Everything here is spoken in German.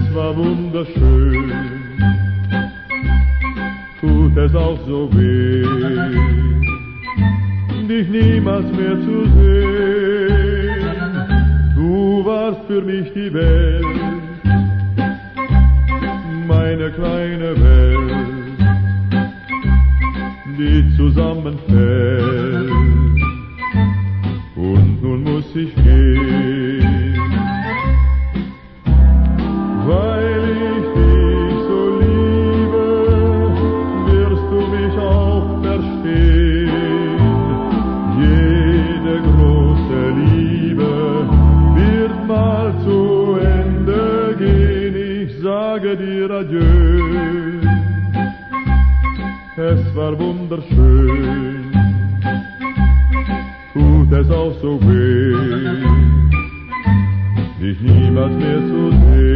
war wunderschön, tut es auch so weh, dich niemals mehr zu sehen. Du warst für mich die Welt, meine kleine Welt, die zusammenfällt. Und nun muss ich gehen, weil ich dich so liebe, wirst du mich auch verstehen. Jede große Liebe wird mal zu Ende gehen. Ich sage dir Adieu, es war wunderschön, tut es auch so weh, dich niemals mehr zu sehen.